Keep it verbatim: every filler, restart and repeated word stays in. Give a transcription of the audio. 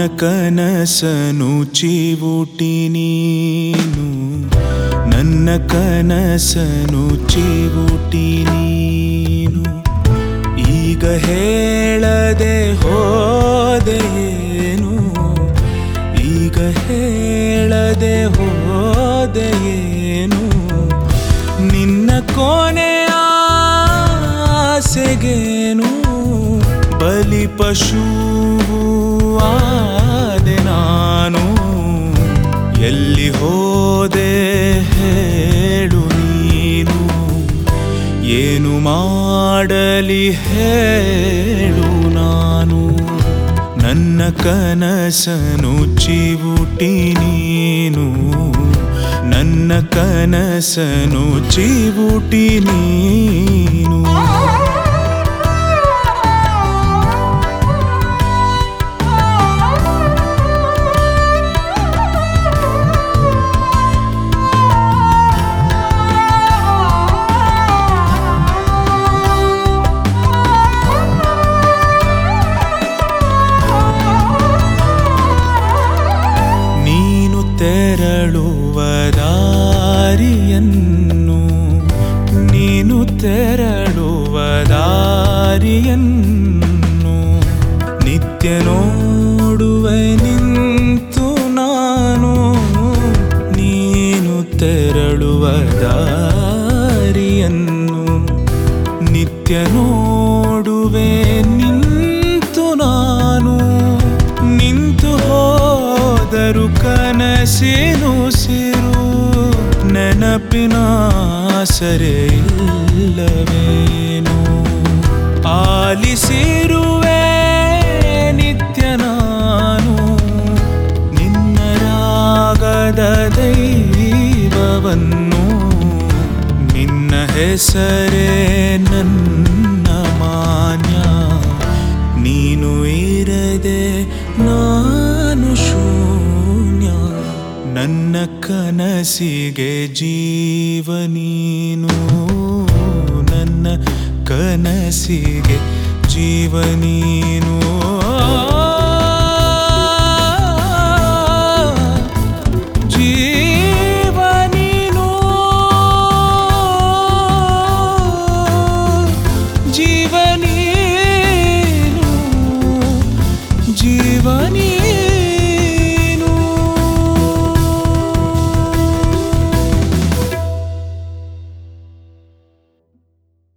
ಕನಸನು ಚಿವುಟಿ ನೀನು, ನನ್ನ ಕನಸನು ಚಿವುಟಿ ನೀನು. ಈಗ ಹೇಳದೆ ಹೋದೆಯೇನು, ಈಗ ಹೇಳದೆ ಹೋದೆಯೇನು, ನಿನ್ನ ಕೊನೆಯ ಆಸೆಗೇನು ಬಲಿ ಪಶುವು ಆದೆ ನಾನು. ಎಲ್ಲಿ ಹೋದೆ ಹೇಳು ನೀನು, ಏನು ಮಾಡಲಿ ಹೇಳು ನಾನು. ನನ್ನ ಕನಸನು ಚಿವುಟಿ ನೀನು, ನನ್ನ ಕನಸನು ಚಿವುಟಿ ನೀನು. ತೆರಳುವ ದಾರಿಯನ್ನು, ನೀನು ತೆರಳುವ ದಾರಿಯನ್ನು ನಿತ್ಯ ನೋಡುವೆ ನಿಂತು ನಾನು. ನೀನು ತೆರಳುವ ದಾರಿಯನ್ನು ನಿತ್ಯ ನೋಡುವೆ ನಿಂತು ನಾನು. ನಿಂತು ಹೋದರು ಕನಸಿನು ಸಿರು, ನೆನಪಿನ ಸರೆ ಇಲ್ಲವೇನು. ಆಲಿಸಿರುವೆ ನಿತ್ಯ ನಾನು ನಿನ್ನ ರಾಗದ ದೈವವನ್ನು. ನಿನ್ನ ಹೆಸರೇ ನನ್ನ ಮಾನ್ಯ, ನೀನು ಇರದೆ ನಾನು ಶೂನ್ಯ. ನನ್ನ ಕನಸಿಗೆ ಜೀವ ನೀನು, ನನ್ನ ಕನಸಿಗೆ ಜೀವ ನೀನು. ಜೀವ ನೀನು, ಜೀವ ನೀನು.